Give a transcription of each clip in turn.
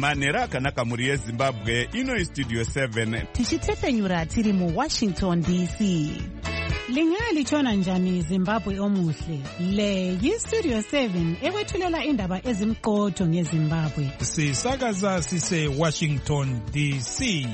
manhero akanaka mhuri yezimbabwe. Ino Studio 7 tichitefenyura tiri muWashington DC. Lingalitshona njani Zimbabwe omuhle? Le yiStudio 7 ekwethulela indaba ezimqotho ngeZimbabwe. Sisakaza sise Washington DC.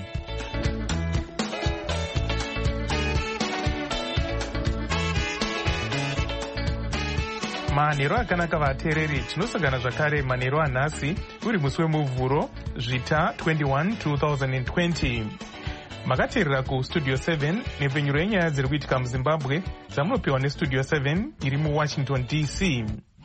Manhero akanaka vateereri, tinosangana zvakare manhero anhasi uri musi wemuvhuro zvita 21 2020. Makateerera kuStudio 7 nepfenyuro yenyaya dziri kuitika muZimbabwe dzamunopiwa neStudio 7 iri muWashington DC.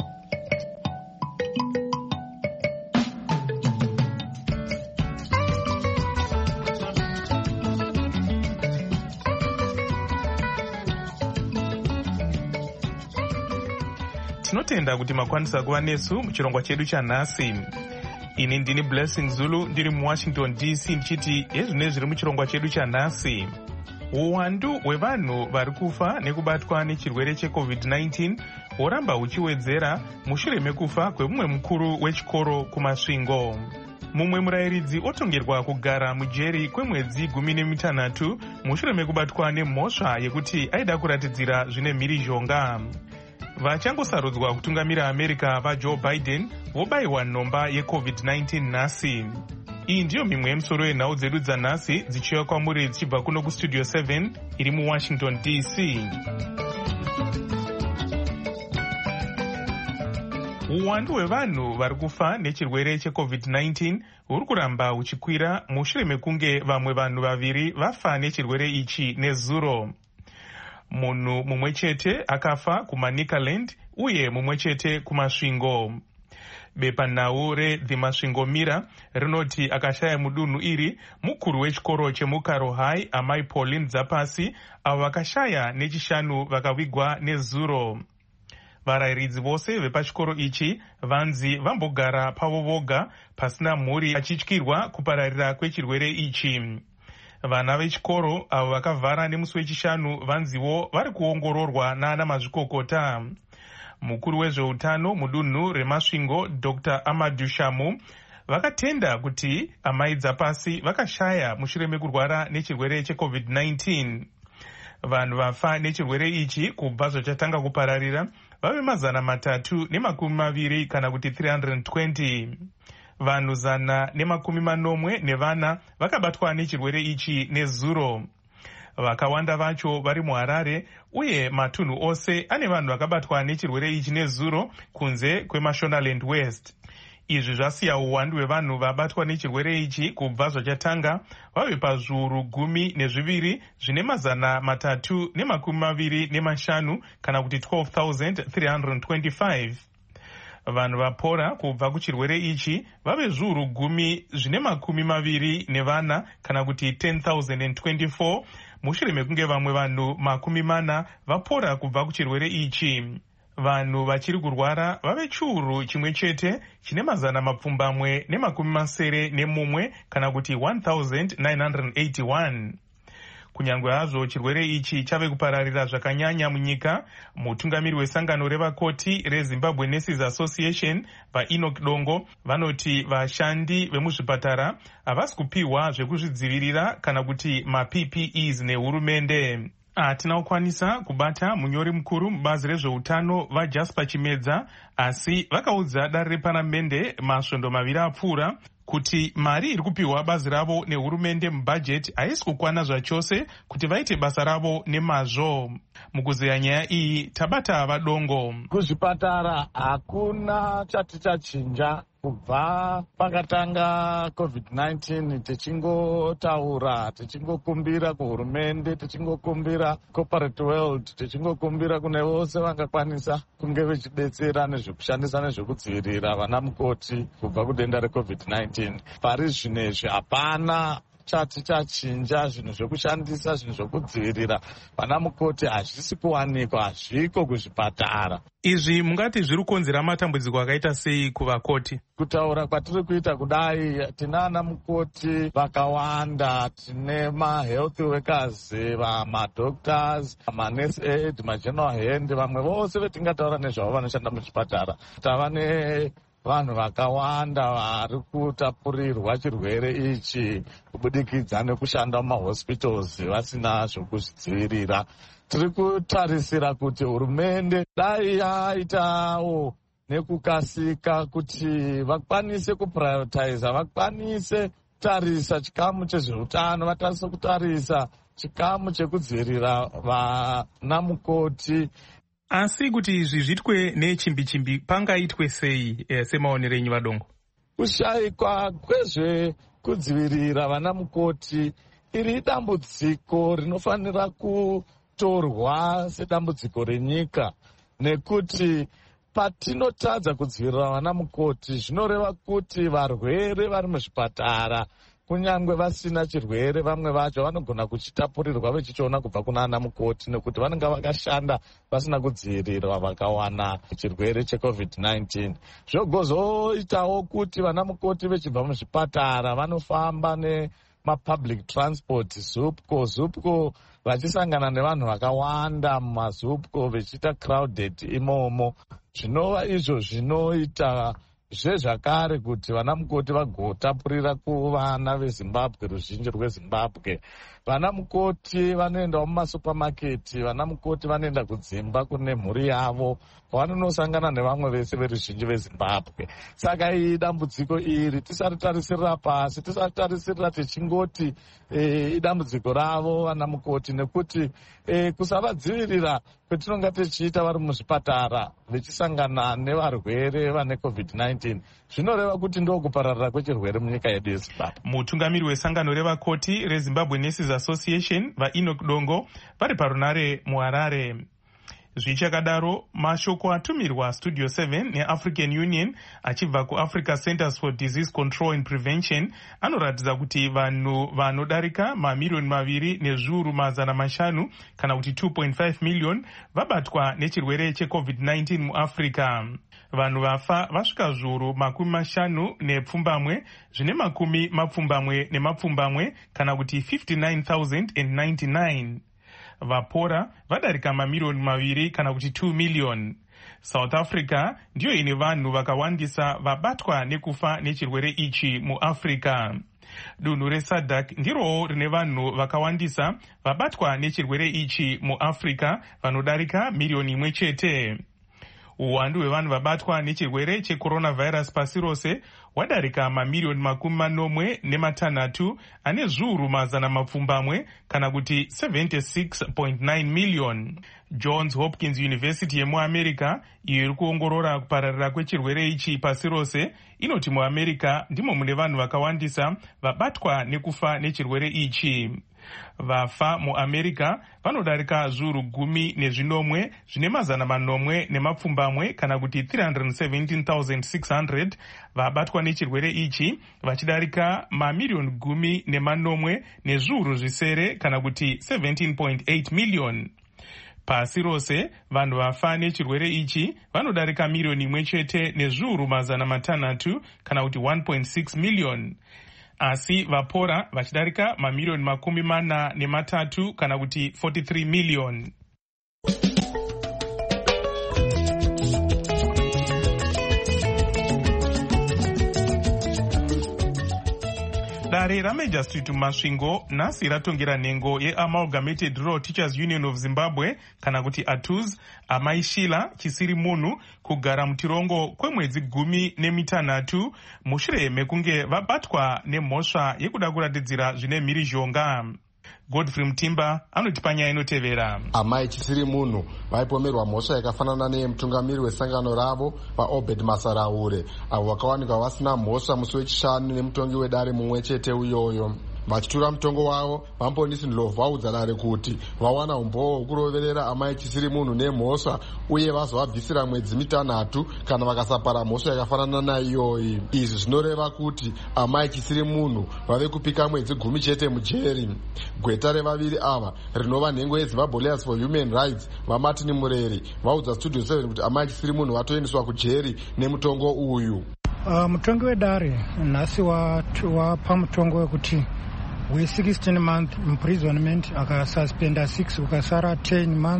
Tinotenda kuti makwanisa kuva nesu muchirongwa chedu chanhasi. Ini ndini Blessing Zulu ndiri muWashington DC ndichiti ezvine zviri muchirongwa chedu chanhasi. Uwandu hwevanhu vari kufa nekubatwa nechirwere cheCovid-19 horamba huchiwedzera mushure mekufa kwemumwe mukuru wechikoro kumasvingo. Mumwe murayiridzi otongerwa kugara mujeri kwemwedzi 16 mushure mekubatwa nemhosva yekuti aida kuratidzira zvine mhirizhonga. Vachangosarudzwa kutungamira America vaJoe Biden vobayiwa nhomba yeCovid-19 nhasi. Iyi ndiyo mimwe yemisoro yenhau dzedu dzanhasi dzichiuya kwamuri dzichibva kuno kuStudio 7 iri muWashington DC. Uwandu hwevanhu vari kufa nechirwere cheCovid-19 huri kuramba huchikwira mushure mekunge vamwe vanhu vaviri vafa nechirwere ichi nezuro. Munhu mumwe chete akafa kuManicaland uye mumwe chete kumasvingo. Bepanhau reThe Masvingo Mirror rinoti akashaya mudunhu iri mukuru wechikoro chemuKaro High amai Pauline Dzapasi avo vakashaya nechishanu vakavigwa nezuro. Varayiridzi vose vepachikoro ichi vanzi vambogara pavo voga pasina mhuri achityirwa kupararira kwechirwere ichi. Vana vechikoro avo vakavhara nemusi wechishanu vanziwo vari kuongororwa naana mazvikokota. Mukuru wezveutano mudunhu remasvingo Dr. Amadou Shamu vakatenda kuti amai Dzapasi vakashaya mushure mekurwara nechirwere cheCovid-19. Vanhu vafa nechirwere ichi kubva zvachatanga kupararira vave 320 kana kuti 320. Vanhu 140 vakabatwa nechirwere ichi nezuro. Vakawanda vacho vari muHarare uye matunhu ose ane vanhu vakabatwa nechirwere ichi nezuro kunze kweMashonaland West. Izvi zvasiya uwandu hwevanhu vabatwa nechirwere ichi kubva zvachatanga vave pazviuru 12 zvine 325 kana kuti 12,325. Vanhu vapora kubva kuchirwere ichi vave zviuru 10 zvine 24 kana kuti 10,024 mushure mekunge vamwe vanhu 40 vapora kubva kuchirwere ichi. Vanhu vachiri kurwara vave chiuru chimwe chete chine 781 kana kuti 1,981. Kunyangwe hazvo chirwere ichi chave kupararira zvakanyanya munyika, mutungamiri wesangano revakoti reZimbabwe Nurses Association vaEnoch Dongo vanoti vashandi vemuzvipatara havasi kupiwa zvekuzvidzivirira kana kuti maPPEs nehurumende. Hatina kukwanisa kubata munyori mukuru mubazi rezveutano vaJasper Chimedza, asi vakaudza dare reparamende masvondo 2 apfuura kuti mari iri kupiwa bazi ravo nehurumende mubhajeti haisi kukwana zvachose kuti vaite basa ravo nemazvo. Mukuzeya nyaya iyi tabata vaDongo. Kuzvipatara hakuna chati chachinja kubva pakatanga COVID-19. Tichingotaura, tichingokumbira kuhurumende, tichingokumbira corporate world, tichingokumbira kune vose vangakwanisa kunge vechidetsera nezvekushandisa nezvekudzivirira vana mukoti kubva kudenda reCovid-19. Pari zvinezvi hapana chati chachinja. Zvinhu zvekushandisa, zvinhu zvekudzivirira vana mukoti hazvisi kuwanikwa, hazviko kuzvipatara. Izvi mungati zviri kukonzera matambudziko akaita sei kuvakoti? Kutaura kwatiri kuita kudai, tina ana mukoti vakawanda, tine mahealth workers, madoctors, manurse aid, mageneral hand, vamwe vose vetingataura nezvavo vanoshanda muchipatara. Tava vanhu vakawanda vari kutapurirwa chirwere ichi kubudikidza nekushanda mumahospitals vasina zvokuzvidzivirira. Tiri kutarisira kuti hurumende dai yaitawo nekukasika kuti vakwanise kuprioritiza, vakwanise kutarisa chikamu chezveutano, vatarise kutarisa chikamu chekudzivirira vanamukoti. Asi kuti izvi zvitwe nechimbi-chimbi pangaitwe sei semaonero enyu vadongo? Kushayikwa kwezvekudzivirira vanamukoti iri dambudziko rinofanira kutorwa sedambudziko renyika, nekuti patinotadza kudzivirira vanamukoti zvinoreva kuti varwere vari muzvipatara kunyange vasina chirwere vamwe vacho vanogona kuchitapurirwa vechichiona kubva kuna ana mukoti, nekuti vanenge vakashanda vasina kudzivirirwa vakawana chirwere cheCovid-19. Zvogozoitawo kuti vana mukoti vechibva muzvipatara vanofamba nemapublic transport, zupco vachisangana nevanhu vakawanda mumazupco vechiita crowded imomo. Zvinova izvo zvinoita zvezvakare kuti vana mukoti vagotapurira kuvana veZimbabwe, ruzhinji rweZimbabwe. Vana mukoti vanoendawo mumasupamaketi, vana mukoti vanoenda kudzimba kune mhuri yavo kwavanonosangana nevamwe vese veruzhinji veZimbabwe. Saka iyi dambudziko iri tisaritarisirira pasi, tisaritarisirira tichingoti idambudziko ravo vana mukoti, nekuti kusavadzivirira kwetinonga tichiita vari muzvipatara vechisangana nevarwere vane COVID-19 zvinoreva kuti ndokupararira kwechirwere munyika yedu yeZimbabwe. Mutungamiri wesangano revakoti reZimbabwe Nurses Association vaEnoch Dongo vari parunare muHarare. Zvichakadaro, mashoko atumirwa Studio 7 neAfrican Union achibva kuAfrica Centers for Disease Control and Prevention anoratidza kuti vanhu vanodarika mamiliyoni 2,500,000 kana kuti 2.5 million vabatwa nechirwere cheCovid-19 muAfrica. Vanhu vafa vasvika zviuru 50 zvine mapfumbamwe kana kuti 59,099. Vapora vadarika mamiliyoni 2 kana kuti 2 million. South Africa ndiyo ine vanhu vakawandisa vabatwa nekufa nechirwere ichi muAfrica. Dunhu reSADC ndirowo rine vanhu vakawandisa vabatwa nechirwere ichi muAfrica vanodarika miliyoni 1 chete. Uwandu hwevanhu vabatwa nechirwere checoronavirus pasi rose wadarika mamiliyoni 46 ane zviuru 100 kana kuti 76.9 million. Johns Hopkins University yemuAmerica iyo iri kuongorora kupararira kwechirwere ichi pasi rose inoti muAmerica ndimo mune vanhu vakawandisa vabatwa nekufa nechirwere ichi. Vafa muAmerica vanodarika zviuru 10 zvine 400 kana kuti 317,600 vabatwa nechirwere ichi, vachidarika mamiliyoni 10 nezviuru zvisere kana kuti 17.8 million. Pasi rose vanhu vafa nechirwere ichi vanodarika miliyoni 1 chete nezviuru 600 kana kuti 1.6 million. Asi vapora vachidarika mamiliyoni 43 kana kuti 43 million. Dare raMajor Street muMasvingo nhasi ratongera nhengo yeAmalgamated Rural Teachers Union of Zimbabwe kana kuti ATUZ amaishila chisiri munhu kugara mutirongo kwemwedzi 16 mushure mekunge vabatwa nemhosva yekuda kuratidzira zvine mhirizhonga. Godfrey Mutimba anoti panyaya inotevera. Amai chisiri munhu vaipomerwa mhosva yakafanana neyemutungamiri wesangano ravo vaObed Masaraure, avo vakawanikwa vasina mhosva musi wechishanu nemutongi wedare mumwe chete uyoyo. Vachitura mutongo wavo, vaMponisi Ndlovu vaudza dare kuti vawana umboo hwekuroverera amai chisiri munhu nemhosva uye vazovabvisira mwedzi 6 kana vakasapara mhosva yakafanana naiyoyi. Izvi zvinoreva kuti amai chisiri munhu vave kupika mwedzi 10 chete mujeri. Gweta revaviri ava rinova nhengo yeZimbabwe Lawyers for Human Rights vaMartin Mureri vaudza Studio 7 kuti amai chisiri munhu vatoendeswa kujeri nemutongo uyu. Mutongi wedare nhasi wapa mutongo wekuti we 16 month imprisonment akasuspenda 6 ukasara 10 month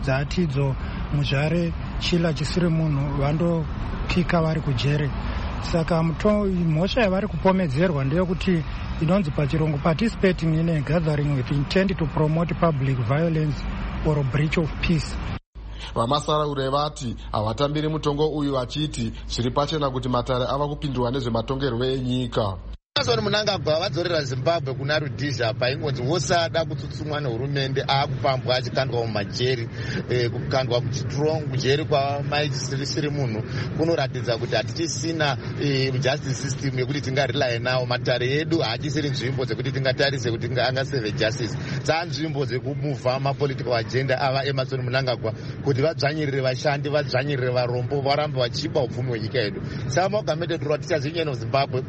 dzatidzo muzvare chila chisiri munhu vandopika vari kujere. Saka mhosva yavari kupomedzerwa ndeyekuti inonzi pachirungu participating in a gathering with intent to promote public violence or breach of peace. Vamasaraure vati havatambiri mutongo uyu vachiti zviri pachena kuti Matare ava kupindwa nezvematongerwo enyika. Emmerson Mnangagwa vadzorera Zimbabwe kuna Rhodesia paingonzi wosada kutsutsumwa nehurumende akupambwa achikandwa mumajeri. Kukandwa kujeri kwamaiki siri munhu kunoratidza kuti hatichisina justice system yekuti tingarely nawo. Matare edu haachisiri nzvimbo dzekuti tingatarise kuti angaseve justice. Dzanzvimbo dzekumuvha mapolitical agenda ava Emmerson Mnangagwa kuti vadzvanyirire vashandi, vadzvanyirire varombo, varambe vachipa upfumi hwenyika yedu. Saka Mogamede Rhodesia Union of Zimbabwe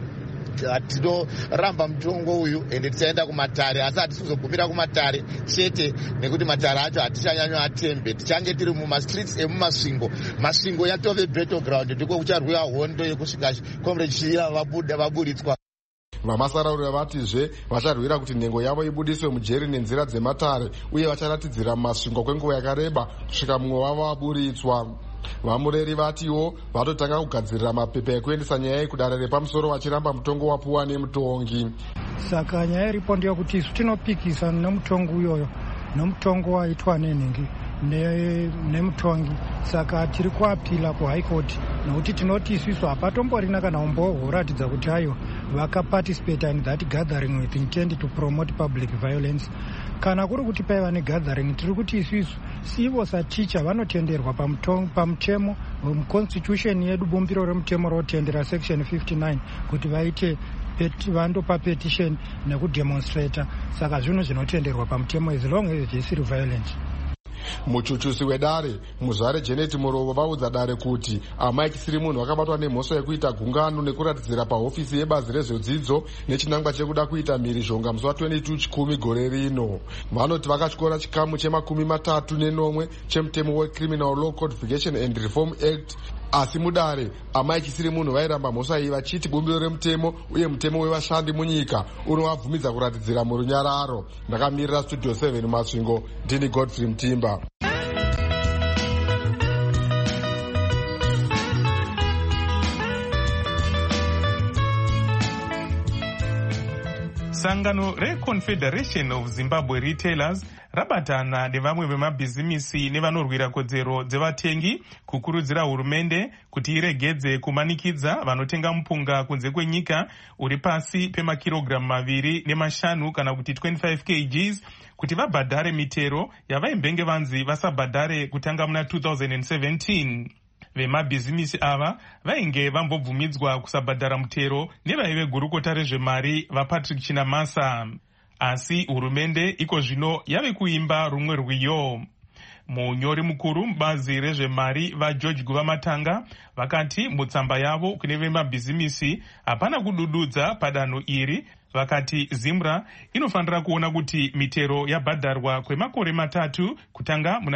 tinoramba mutongo uyu ende tichaenda kuMatare, asi hatisizogumira kuMatare chete nekuti Matare acho hatichanyanya atembe. Tichange tiri mumastreets emumasvingo. Masvingo yatove battleground, ndiko kucharwiwa hondo yekusvika Comrade Shira vaburitswa. Vamasaraure vatizve vacharwira kuti nhengo yavo ibudiswe mujeri nenzira dzeMatare uye vacharatidzira mumasvingo kwenguva yakareba kusvika mumwe wavo aburitswa. Vamureri vatiwo vatotanga kugadzirira mapepa ekuendesa nyaya iyi kudare repamusoro vachiramba mutongo wapuwa nemutongi. Saka nyaya iripo ndeyekuti isu tinopikisa nemutongo uyoyo nemutongo waitwa nenhingi nemutongi. Saka tiri kuapila kuHigh Court nekuti tinoti isusu hapatomborina kana umboho huratidza kuti ayo vakaparticipate in that gathering with intent to promote public violence. Kana kuri kuti paiva negathering tiri kuti isusu sivo saticha vanotenderwa pamutemo constitution yedu, bumbiro remutemo rotendera section 59 kuti vaite vandopa petition nekudemonstrata. Saka zvinhu zvinotenderwa pamutemo as long as zvisiri violent. Muchuchusi wedare muzvare Janet Murovo vaudza dare kuti Mike Sirimunhu vakabatwa nemhosva yekuita gungano nekuratidzira pahofisi yebazi rezvedzidzo nechinangwa chekuda kuita mhirizhonga musi wa22 Chikumi gore rino. Vanoti vakatyora chikamu che30 chemutemo weCriminal Law Codification and Reform Act. Asi mudare Mike Sirimunhu vairamba mhosva iyi vachiti bumbiro remutemo uye mutemo wevashandi munyika unovabvumidza kuratidzira murunyararo. Ndakamirira Studio 7 Masvingo, ndini Godfrey Mtimba. Sangano reConfederation of Zimbabwe Retailers rabatana nevamwe vemabhizimisi nevanorwira kodzero dzevatengi kukurudzira hurumende kuti iregedze kumanikidza vanotenga mupunga kunze kwenyika uri pasi pemakirogiramu 2.5 kana kuti 25 kgs kuti vabhadhare mitero yavaimbenge vanzi vasabhadhare kutanga muna 2017. Vemabhizimisi ava vainge vambobvumidzwa kusabhadhara mutero nevaive gurukota rezvemari vaPatrick Chinamasa. Asi hurumende iko zvino yave kuimba rumwe rwiyo. Munyori mukuru mubazi rezvemari vaGeorge Guvamatanga vakati mutsamba yavo kune vemabhizimisi hapana kudududza padanho iri. Vakati ZIMRA inofanira kuona kuti mitero yabhadharwa kwemakore 3 kutanga muna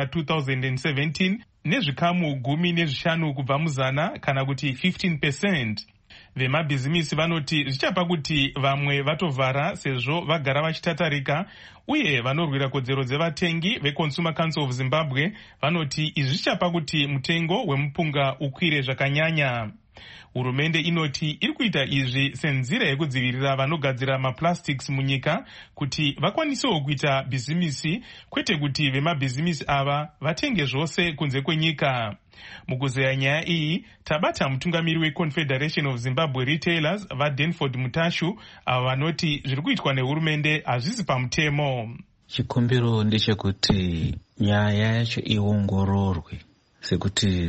2017 nezvikamu 15 kubva muzana kana kuti 15%. Vemabhizimisi vanoti zvichapa kuti vamwe vatovhara sezvo vagara vachitatarika, uye vanorwira kodzero dzevatengi veConsumer Council of Zimbabwe vanoti izvi zvichapa kuti mutengo wemupunga ukwire zvakanyanya. Hurumende inoti iri kuita izvi senzira yekudzivirira vanogadzira maplastics munyika kuti vakwanisewo kuita bhizimisi, kwete kuti vemabhizimisi ava vatenge zvose kunze kwenyika. Mukuzeya nyaya iyi tabata mutungamiri weConfederation of Zimbabwe Retailers vaDenford Mutashu ava vanoti zviri kuitwa nehurumende hazvisi pamutemo. Chikumbiro ndechekuti nyaya yacho iongororwe sekuti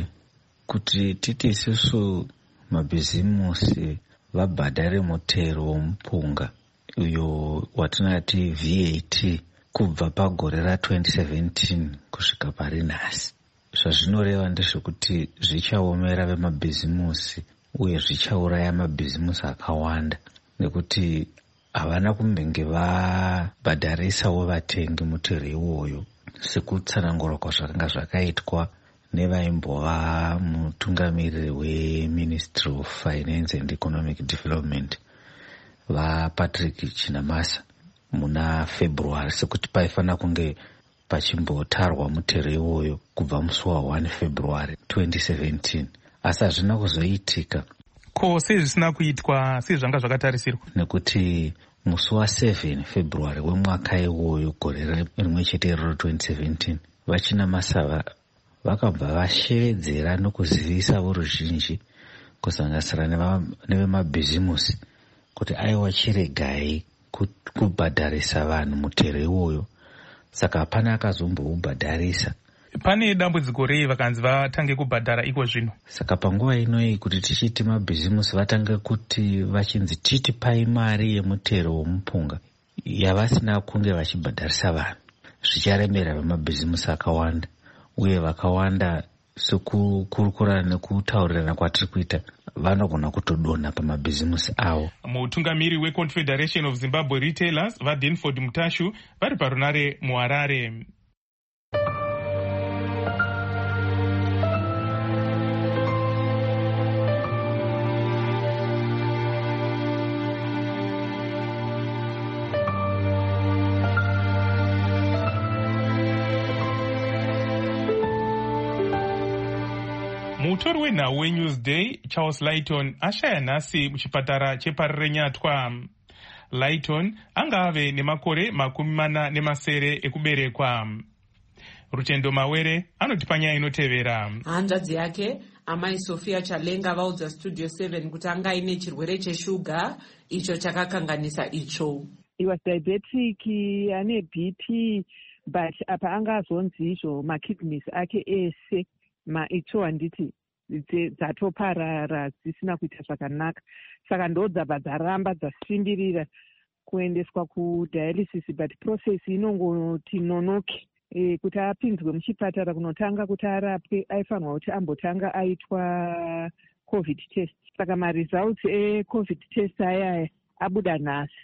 titi isusu mabhizimusi vabhadhare mutero womupunga uyo watinati VAT kubva pagore ra2017 kusvika pari nhasi. Zvazvinoreva ndezvekuti zvichaomera vemabhizimusi uye zvichauraya mabhizimusi akawanda nekuti havana kumbenge vabhadharisawo vatengi mutero iwoyo sekutsanangurwa kwazvakanga zvakaitwa nevaimbova mutungamiriri weMinistry of Finance and Economic Development vaPatrick Chinamasa muna February, sekuti paifana kunge pachimbotarwa mutero iwoyo kubva musi wa1 February 2017, asi hazvina kuzoitika. Ko sei zvisina kuitwa sezvanga zvakatarisirwa? Nekuti musi wa7 February wemwaka iwoyo gore rimwe chete iroro 2017 vachina masava vakabva vashevedzera nokuzivisa voruzhinji kusanganisira nevemabhizimusi kuti aiwa chiregai kubhadharisa vanhu mutero iwoyo, saka hapana akazomboubhadharisa. Pane dambudziko rei vakanzi vatange kubhadhara iko zvino? Saka panguva inoyi kuti tichiti mabhizimusi vatange kuti vachinzi titipai mari yemutero womupunga yavasina kunge vachibhadharisa vanhu, zvicharemera vemabhizimusi akawanda, uye vakawanda sekukurukura nekutaurirana kwatiri kuita vanogona kutodonha pamabhizimusi avo. Mutungamiri weConfederation of Zimbabwe Retailers vaDenford Mutashu vari parunare muHarare. Mutori wenhau weNewsday Charles Layton ashaya nhasi muchipatara cheParirenyatwa. Layton anga ave nemakore 47 ekuberekwa. Rutendo Mawere anoti panyaya inotevera. Hanzvadzi yake amai Sophia Chalenga vaudza Studio 7 kuti anga ine chirwere cheshuga icho chakakanganisa icho. He was diabetic, ane BP, but apa anga azonzi izvo makidneys ake ese maitsvo handiti dzatoparara dzisina kuita zvakanaka, saka ndo dzabva dzaramba dzasimbirira kuendeswa kudialysis, but process inongoti nonoki. Kuti apinzwe muchipatara kunotanga kuti arapwe aifanirwa kuti ambotanga aitwa covid test, saka maresults ecovid test ayaya abuda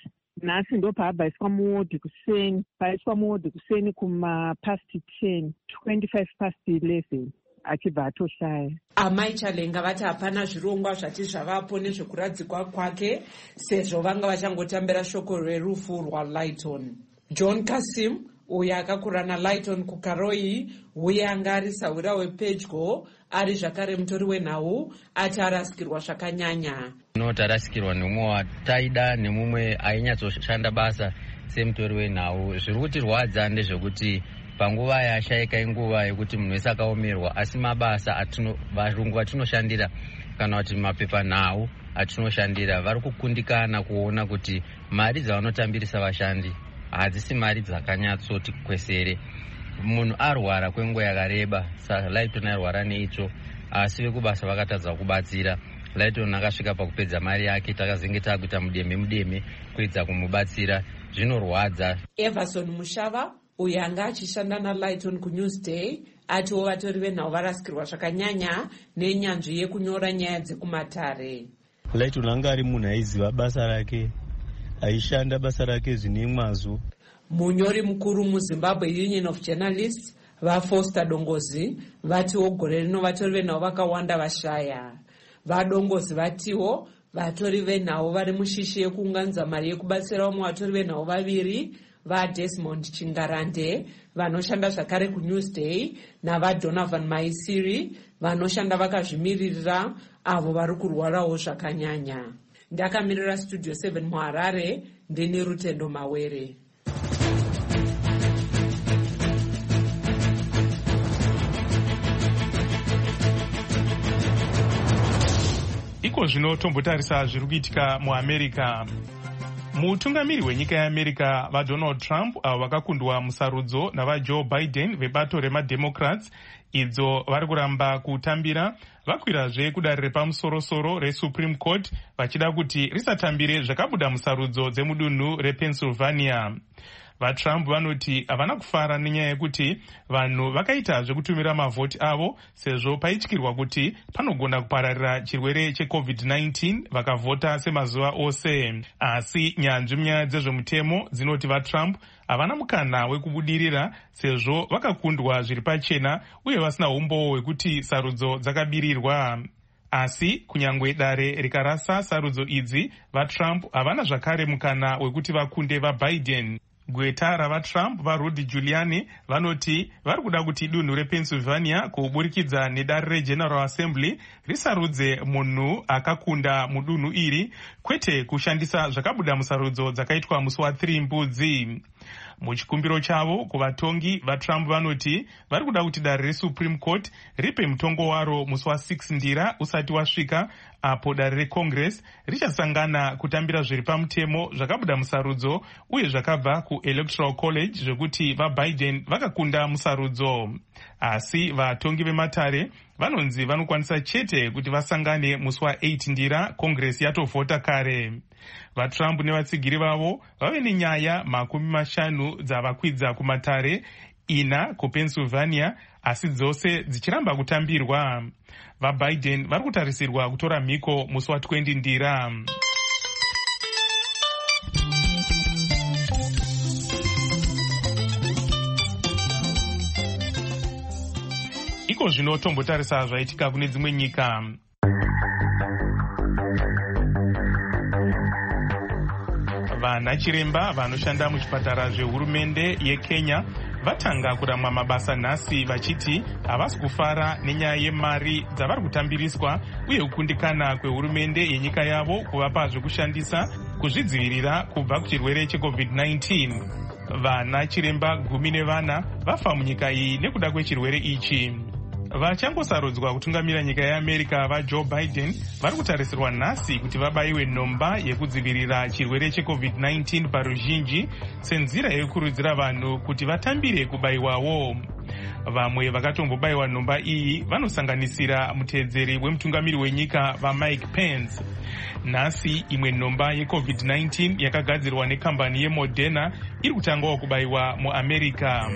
nhasi ndo paabvaiswa muwodhi kuseni, paiswa muwodhi kuseni kumapast 10 25 past 11 achibva atoshaya. Amai Chalenga vati hapana zvirongwa zvati zvavapo nezvekuradzikwa kwake sezvo vanga vachangotambira shoko rerufu rwaLayton. John Kasim uyo akakura naLayton kuKaroi, uye anga ari saura wepedyo ari zvakare mutori wenhau, ati arasikirwa zvakanyanya. Noti arasikirwa nemumwe wataida nemumwe ainyatsoshanda basa semutori wenhau. Zviri kutirwadza ndezvekuti panguva yashayika inguva yekuti munhu wese akaomerwa, asi mabasa varungu vatinoshandira kana kuti mapepanhau atinoshandira vari kukundikana kuona kuti mari dzavanotambirisa vashandi hadzisi mari dzakanyatsoti kwesere. Munhu arwara kwenguva yakareba, saka Layton arwara neitsvo, asi vekubasa vakatadza kubatsira. Layton akasvika pakupedza mari yake, takazenge takuita mudeme kuedza kumubatsira. Zvinorwadza. Everson Mushava uyo anga achishanda naLayton kuNewsday atiwo vatori venhau varasikirwa zvakanyanya nenyanzvi yekunyora nyaya dzekumatare. Layton anga ari munhu aiziva basa rake, aishanda basa rake zvine mwazvo. Munyori mukuru muZimbabwe Union of Journalists vaFoster Dongozi vatiwo gore rino vatori venhau vakawanda vashaya. VaDongozi vatiwo vatori venhau vari mushishi yekuunganidza mari yekubatsira vamwe vatori venhau vaviri, vaDesmond Chingarande vanoshanda zvakare kuNewsday navaDonovan Maisiri vanoshanda vakazvimiririra avo vari kurwarawo zvakanyanya. Ndakamirira Studio 7 muHarare, ndini Rutendo Mawere. Iko zvino tombotarisa zviri kuitika muAmerica. Mutungamiri wenyika yeAmerica vaDonald Trump avo vakakundwa musarudzo navaJoe Biden vebato remademocrats idzo vari kuramba kutambira, vakwirazve kudare repamusorosoro reSupreme Court vachida kuti risatambire zvakabuda musarudzo dzemudunhu rePennsylvania. VaTrump vanoti havana kufara nenyaya yekuti vanhu vakaita zvekutumira mavhoti avo sezvo paityirwa kuti panogona kupararira chirwere cheCovid-19 vakavhota semazuva ose. Asi nyanzvi munyaya dzezvemutemo dzinoti vaTrump havana mukana wekubudirira sezvo vakakundwa zviri pachena uye vasina umbowo hwekuti sarudzo dzakabirirwa. Asi kunyangwe dare rikarasa sarudzo idzi, vaTrump havana zvakare mukana wekuti vakunde vaBiden. Gweta ravaTrump vaRudy Giuliani vanoti vari kuda kuti dunhu rePennsylvania kuburikidza nedare reGeneral Assembly risarudze munhu akakunda mudunhu iri, kwete kushandisa zvakabuda musarudzo dzakaitwa musi wa3 Mbudzi. Muchikumbiro chavo kuvatongi vaTrump vanoti vari kuda kuti dare reSupreme Court ripe mutongo waro musi wa6 Ndira usati wasvika, apo dare reCongress richasangana kutambira zviri pamutemo zvakabuda musarudzo uye zvakabva kuElectoral College zvekuti vaBiden vakakunda musarudzo. Asi vatongi vematare vanonzi vanokwanisa chete kuti vasangane musi wa8 Ndira Congress yatovhota kare. VaTrump nevatsigiri vavo vave nenyaya 50 dzavakwidza kumatare, 4 kuPennsylvania, asi dzose dzichiramba kutambirwa. VaBiden vari kutarisirwa kutora mhiko musi wa20 Ndira. Iko zvino tombotarisa zvaitika kune dzimwe nyika. Vanachiremba vanoshanda muchipatara zvehurumende yeKenya vatanga kuramwa mabasa nhasi vachiti havasi kufara nenyaya yemari dzavari kutambiriswa uye kukundikana kwehurumende yenyika yavo kuvapa zvekushandisa kuzvidzivirira kubva kuchirwere cheCovid-19. Vanachiremba 14 vafa munyika iyi nekuda kwechirwere ichi. Vachangosarudzwa kutungamira nyika yeAmerica vaJoe Biden vari kutarisirwa nhasi kuti vabayiwe nhomba yekudzivirira chirwere cheCovid-19 paruzhinji senzira yekukurudzira vanhu kuti vatambire kubayiwawo. Vamwe vakatombobayiwa nhomba iyi vanosanganisira muteedzeri wemutungamiri wenyika vaMike Pence. Nhasi imwe nhomba yeCovid-19 yakagadzirwa nekambani yeModerna iri kutangawo kubayiwa muAmerica.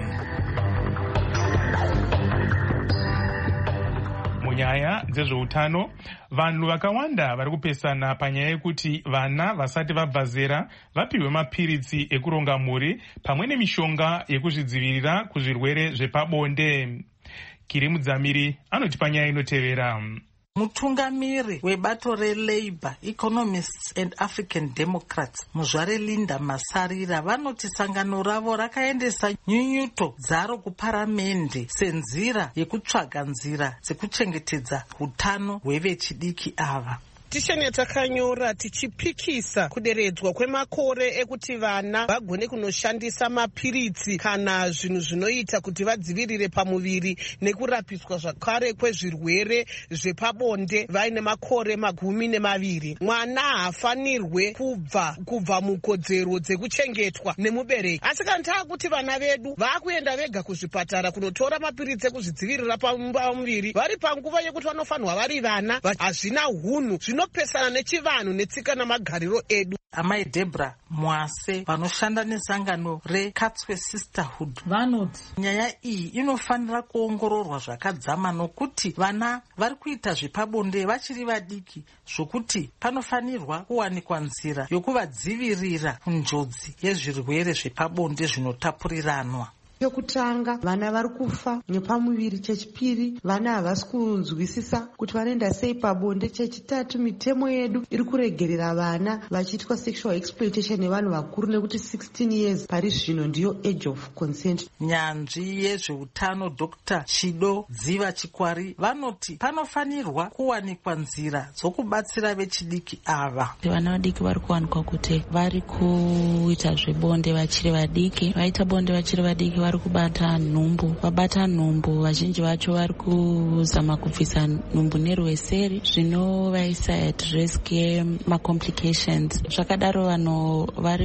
Munyaya dzezveutano, vanhu vakawanda vari kupesana panyaya yekuti vana vasati vabva zera vapiwe mapiritsi ekuronga mhuri pamwe nemishonga yekuzvidzivirira kuzvirwere zvepabonde. Kiri Mudzamiri anoti panyaya inotevera. Mutungamiri webato reLabour, Economists and African Democrats muzvare Linda Masarira vanoti sangano ravo rakaendesa nyunyuto dzaro kuparamende senzira yekutsvaga nzira dzekuchengetedza hutano hwevechidiki ava. Tishani yatakanyora tichipikisa kuderedzwa kwemakore ekuti vana vagone kunoshandisa mapiritsi kana zvinhu zvinoita kuti vadzivirire pamuviri nekurapiswa zvakare kwezvirwere zvepabonde vaine makore 12. Mwana haafanirwe kubva mukodzero dzekuchengetwa nemubereki. Asi kana taakuti vana vedu vakuenda vega kuzvipatara kunotora mapiritsi ekuzvidzivirira pamuviri vari panguva yekuti vanofanirwa vari vana, hazvina hunhu zvinopesana nechivanhu netsika namagariro edu. Amai Debra Mwase vanoshanda nesangano reKatswe Sisterhood vanoti nyaya iyi inofanira kuongororwa zvakadzama nokuti vana vari kuita zvepabonde vachiri vadiki zvokuti panofanirwa kuwanikwa nzira yokuvadzivirira kunjodzi yezvirwere zvepabonde zvinotapuriranwa. Chekutanga vana vari kufa nepamuviri. Chechipiri vana havasi kunzwisisa kuti vanoenda sei pabonde. Chechitatu mitemo yedu iri kuregerera vana vachiitwa sexual exploitation nevanhu vakuru nekuti 16 years pari zvino ndiyo age of consent. Nyanzvi yezveutano Dr. Chido Dziva Chikwari vanoti panofanirwa kuwanikwa nzira dzokubatsira vechidiki ava. Vana vadiki vari kuwanikwa kuti vari kuita zvebonde vachiri vadiki, vaita bonde vachiri vadiki vari kubata nhumbu. Vabata nhumbu vazhinji vacho vari kuzama kubvisa nhumbu nerweseri zvinovaisa at risk yemacomplications. Zvakadaro vanhu vari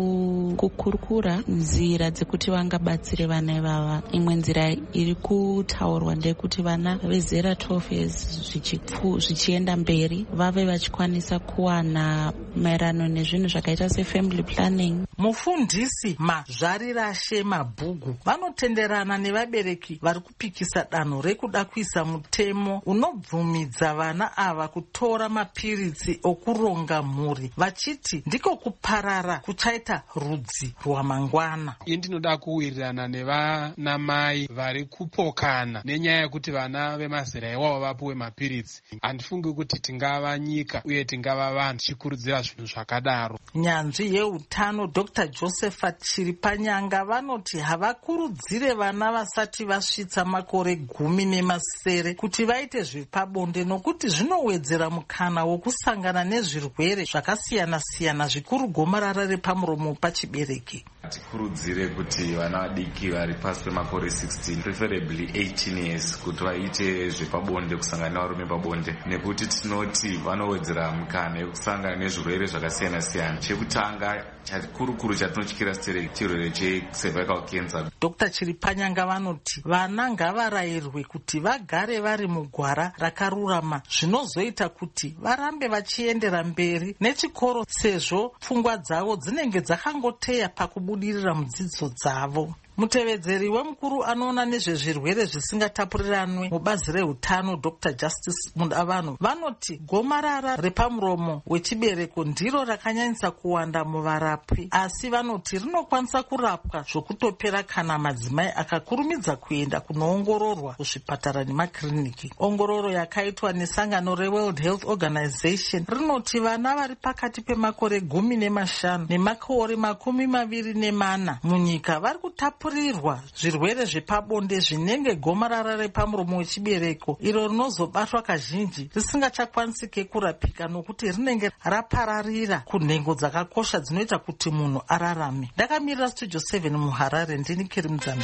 kukurukura nzira dzekuti vangabatsire vana ivava. Imwe nzira iri kutaurwa ndekuti vana vezera 12 years zvichienda mberi vave vachikwanisa kuwana maererano nezvinhu zvakaita sefamily planning. Mufundisi Mazvarirashe Mabhugu zvikuru vanotenderana nevabereki vari kupikisa danho rekuda kuisa mutemo unobvumidza vana ava kutora mapiritsi okuronga mhuri, vachiti ndiko kuparara kuchaita rudzi rwamangwana. Ndinoda kuwirirana nevanamai vari kupokana nenyaya yekuti vana vemazera iwavo vapuwe mapiritsi. Handifungi kuti tingava nyika uye tingava vanhu tichikurudzira zvinhu zvakadaro. Nyanzvi yeutano Dr. Josephat Chiripanyanga vanoti havakurudzire vana vasati vasvitsa makore 18 kuti vaite zvepabonde nokuti zvinowedzera mukana wokusangana nezvirwere zvakasiyana-siyana, zvikuru gomarara repamuromo pachibereki. Tikurudzire kuti vana vadiki vari pasi pemakore 16 preferably 18 years kuti vaite zvepabonde, kusangana navarume pabonde, nekuti tinoti vanowedzera mukana yekusangana nezvirwere zvakasiyana-siyana. Chekutanga chakurukuru chatinotyira chirwere checervical cancer. Dr. Chiripanyanga vanoti vana ngavarayirwe kuti vagare vari mugwara rakarurama, zvinozoita kuti varambe vachiendera mberi nechikoro sezvo pfungwa dzavo dzinenge dzakangoteya pakubudirira mudzidzo dzavo. Mutevedzeri wemukuru anoona nezvezvirwere zvisingatapuriranwe mubazi reutano Dr. Justice Mundavanhu vanoti gomarara repamuromo wechibereko ndiro rakanyanyisa kuwanda muvarapwi, asi vanoti rinokwanisa kurapwa zvokutopera kana madzimai akakurumidza kuenda kunoongororwa kuzvipatara nemakiriniki. Ongororo yakaitwa nesangano reWorld Health Organization rinoti vana vari pakati pemakore 15 nemakore 24 munyika vari kutapurirwa zvirwere zvepabonde zvinenge gomarara repamuromo wechibereko, iro rinozobatwa kazhinji risingachakwanisike kurapika nokuti rinenge rapararira kunhengo dzakakosha dzinoita kuti munhu ararame. Ndakamirira Studio 7 muHarare, ndini Keri Mudzambe.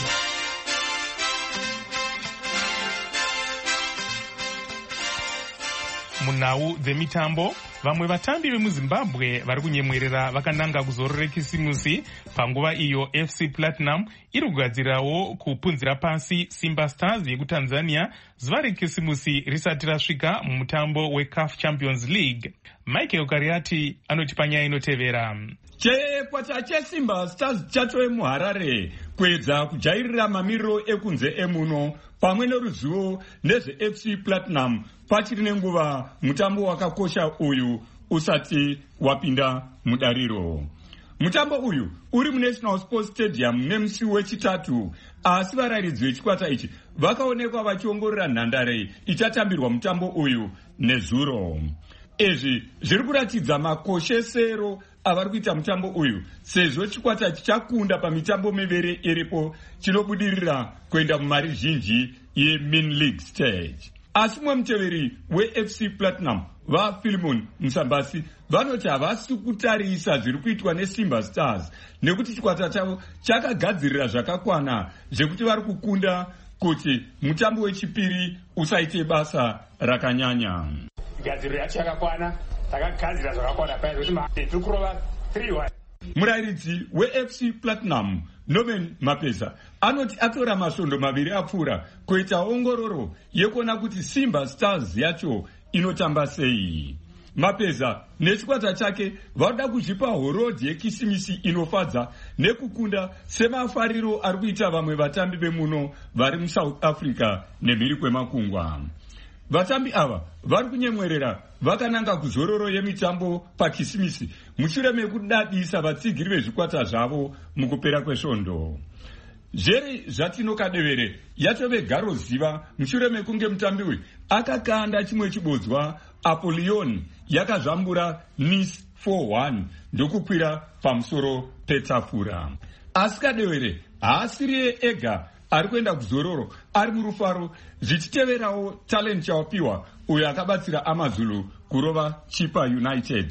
Munhau dzemitambo, vamwe vatambi vemuZimbabwe vari kunyemwerera vakananga kuzoro rekisimusi panguva iyo FC Platinum iri kugadzirawo kupunzira pasi Simba Stars yekuTanzania zuva rekisimusi risati rasvika mumutambo weCAF Champions League. Michael Kariati anoti panyaya inotevera. Chekwata cheSimba Stars chacho muHarare kuedza kujairira mamiriro ekunze emuno pamwe neruzivo nezveFC Platinum pachiri nenguva mutambo wakakosha uyu usati wapinda mudariro. Mutambo uyu uri muNational Sports Stadium nemusi wechitatu, asi varayiridzi vechikwata ichi vakaonekwa vachiongorora nhandare ichatambirwa mutambo uyu nezuro. Izvi zviri kuratidza makoshesero avari kuita mutambo uyu, sezvo chikwata chichakunda pamitambo miviri iripo chinobudirira kuenda mumari zhinji yeMin League stage. Asi mumwe muteveri weFC Platinum vaPhilemon Musambasi vanoti havasi kutarisa zviri kuitwa neSimba Stars nekuti chikwata chavo chakagadzirira zvakakwana zvekuti vari kukunda kuti mutambo wechipiri usaite basa rakanyanya. Gadziriro yacho yakakwana, takagadzira zvakakwana paya kuti tiri kurova 3-1. Murayiridzi weFC Platinum Norman Mapeza anoti atora masvondo maviri apfuura kuita ongororo yekuona kuti Simba Stars yacho inotamba sei. Mapeza nechikwata chake varuda kuzvipa horodhi yekisimisi inofadza nekukunda semafariro ari kuita vamwe vatambi vemuno vari muSouth Africa nemhiri kwemakungwa. Vatambi ava vari kunyemwerera vakananga kuzororo yemitambo pakisimisi mushure mekudadisa vatsigiri vezvikwata zvavo mukupera kwesvondo. Zveri zvatinokadevere yatove garo ziva mushure mekunge mutambi uyu akakanda chimwe chibodzwa apo Lyon yakazvambura Nice 4-1 ndokukwira pamusoro petafura. Asi kadevere haasiri ega ari kuenda kuzororo, ari murufaro, zvichiteverawo Talent Chawapiwa uyo akabatsira Amazulu kurova Chipa United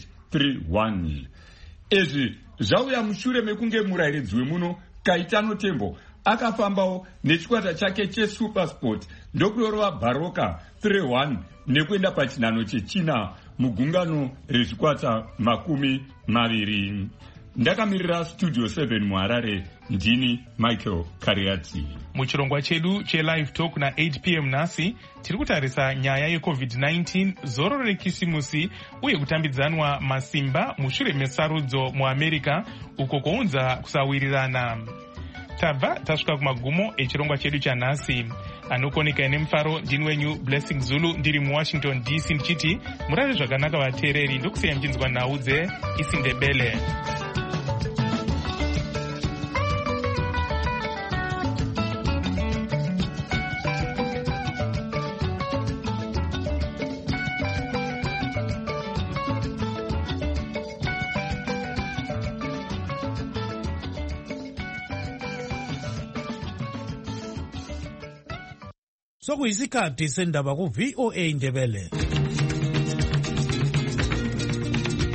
3-1. Izvi zvauya mushure mekunge murayiridzi wemuno Kaitano Tembo akafambawo nechikwata chake cheSupersport ndokurova Baroka 3-1 nekuenda pachinhano chechina mugungano rezvikwata 20. Ndakamirira Studio 7 muHarare, ndini Michael Kariati. Muchirongwa chedu cheLive Talk na 8 p.m. nhasi tiri kutarisa nyaya yeCovid-19, zoro rekisimusi uye kutambidzanwa masimba mushure mesarudzo muAmerica uko kounza kusawirirana. tabva tasvika kumagumo echirongwa chedu chanhasi. Anokoneka nemufaro ndini wenyu Blessing Zulu ndiri muWashington DC ndichiti murare zvakanaka vateereri, ndokusiya mchinzwa nhau dzeIsindebele. Sokuyisikhathi sendaba ku VOA Ndebele.